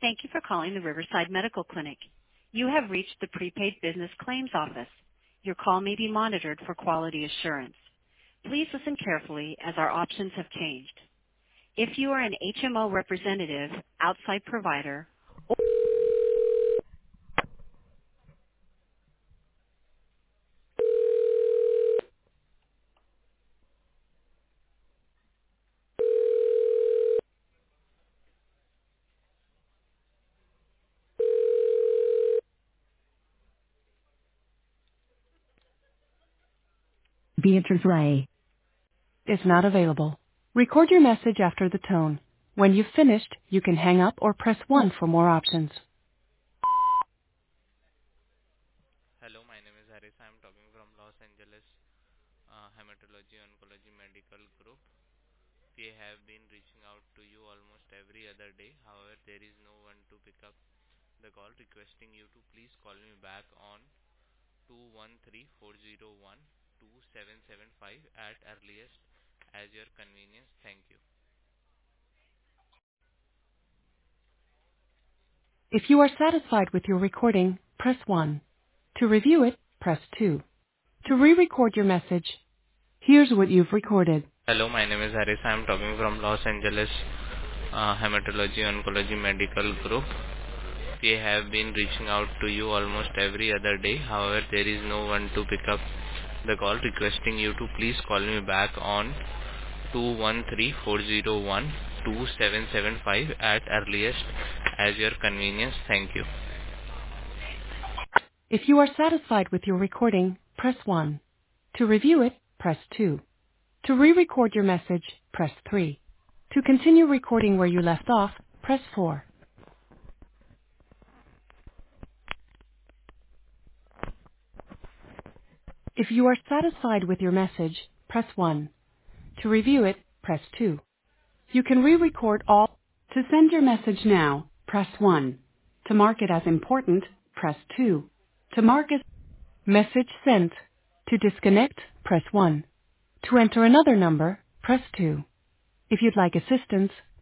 Thank you for calling the Riverside Medical Clinic. You have reached the prepaid business claims office. Your call may be monitored for quality assurance. Please listen carefully as our options have changed. If you are an HMO representative, outside provider, Beatrice Ray is not available. Record your message after the tone. When you've finished, you can hang up or press 1 for more options. Hello, my name is Harris. I am talking from Los Angeles Hematology Oncology Medical Group. We have been reaching out to you almost every other day. However, there is no one to pick up the call, requesting you to please call me back on 213-401-2775 at earliest as your convenience. Thank you. If you are satisfied with your recording, press 1. To review it, press 2. To re-record your message, here's what you've recorded. Hello, my name is Harris. I am talking from Los Angeles Hematology Oncology Medical Group. We have been reaching out to you almost every other day. However, there is no one to pick up the call, requesting you to please call me back on 213-401-2775 at earliest as your convenience. Thank you. If you are satisfied with your recording, press 1. To review it, press 2. To re-record your message, press 3. To continue recording where you left off, press 4. If you are satisfied with your message, press 1. To review it, press 2. You can re-record all. To send your message now, press 1. To mark it as important, press 2. To mark as message sent. To disconnect, press 1. To enter another number, press 2. If you'd like assistance,